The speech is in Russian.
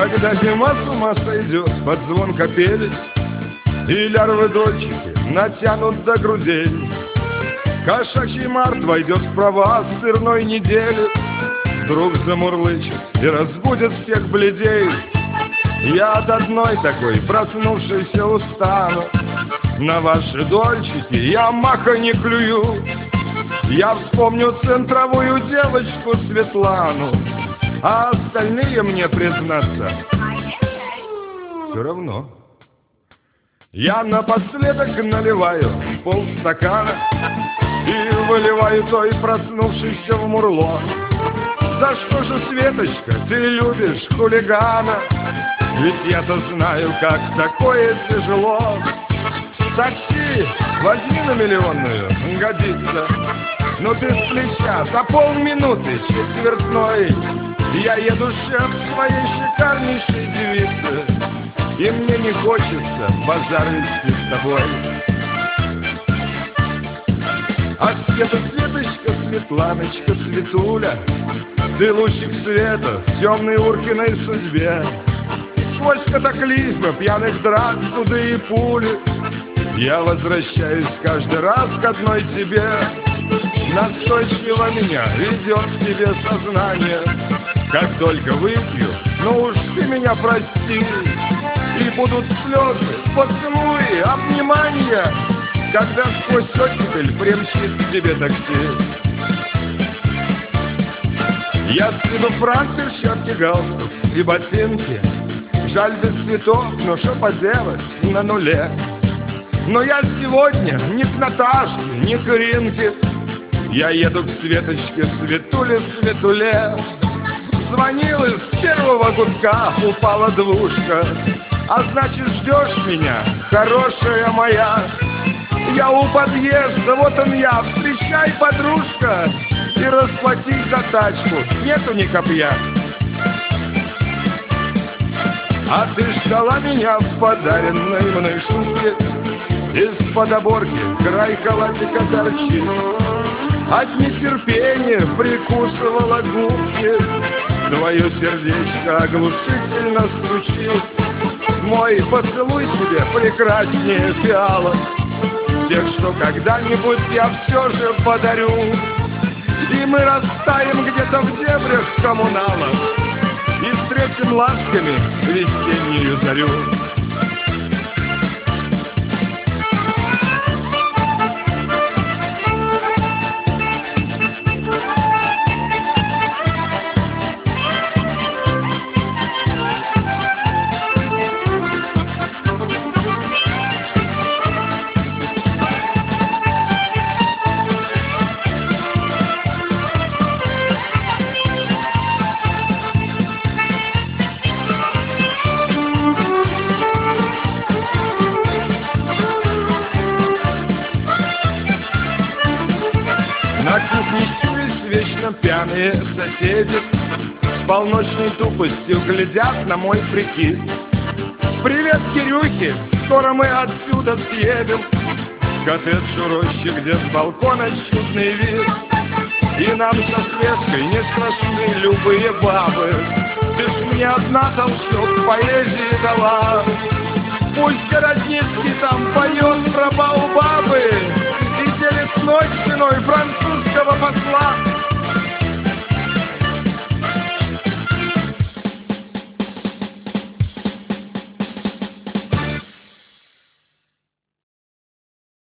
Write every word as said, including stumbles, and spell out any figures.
Когда зима с ума сойдет под звон капели, и лярвы-дольчики натянут до грудей, кошачий март войдет в права сырной недели, вдруг замурлычет и разбудит всех бледей. Я от одной такой проснувшейся устану, на ваши дольчики я маха не клюю. Я вспомню центровую девочку Светлану, а остальные мне, признаться, все равно. Я напоследок наливаю полстакана и выливаю той проснувшейся в мурло. За что же, Светочка, ты любишь хулигана? Ведь я-то знаю, как такое тяжело. Такси возьми на миллионную, годится. Но ты с плеча за полминуты четвертной. Я еду, шеф, своей шикарнейшей девице, и мне не хочется базар вести с тобой. А Света, Светочка, Светланочка, Светуля, ты лучик света в темной Уркиной судьбе. Сквозь катаклизмы, пьяных драк, суды и пули я возвращаюсь каждый раз к одной тебе. Настойчиво меня ведет к тебе сознание. Как только выпью, ну уж ты меня прости, и будут слезы, поцелуи, обнимания, когда сквозь оттепель примчит к тебе такси. Я сниму фрак, перчатки, галстук и ботинки. Жаль, без цветов, но что поделать, на нуле. Но я сегодня ни к Наташке, ни к Иринке. Я еду к Светочке, Светуле, Светуле. Звонил из первого гудка, упала двушка. А значит, ждешь меня, хорошая моя. Я у подъезда, вот он я, встречай, подружка. И расплатись за тачку, нету ни копья. А ты ждала меня в подаренной мной шубке. Из-под оборки край халатика торчит. От нетерпения прикусывала губки. Твое сердечко оглушительно стучит. Мой поцелуй тебе прекраснее фиалок, тех, что когда-нибудь я все же подарю. И мы растаем где-то в дебрях коммуналов и встретим ласками весеннюю зарю. На кухне щурясь вечно пьяные соседи с полночной тупостью глядят на мой прикид. Привет, Кирюхи, скоро мы отсюда съедем в коттедж у рощи, где с балкона чудный вид. И нам со Светкой не страшны любые бабы. Ты ж мне одна толчок поэзии дала. Пусть Городницкий там поет про баобабы и делит ночь с ценой французского посла.